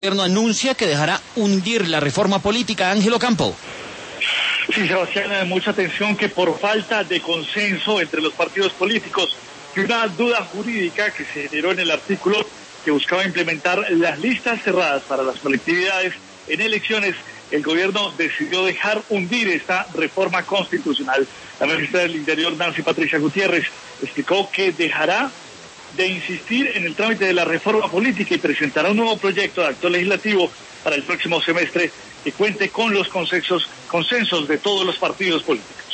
gobierno anuncia que dejará hundir la reforma política. Ángelo Campo. Sí, Sebastián, mucha atención que por falta de consenso entre los partidos políticos y una duda jurídica que se generó en el artículo que buscaba implementar las listas cerradas para las colectividades en elecciones, el gobierno decidió dejar hundir esta reforma constitucional. La ministra del Interior, Nancy Patricia Gutiérrez, explicó que dejará de insistir en el trámite de la reforma política y presentará un nuevo proyecto de acto legislativo para el próximo semestre que cuente con los consensos de todos los partidos políticos.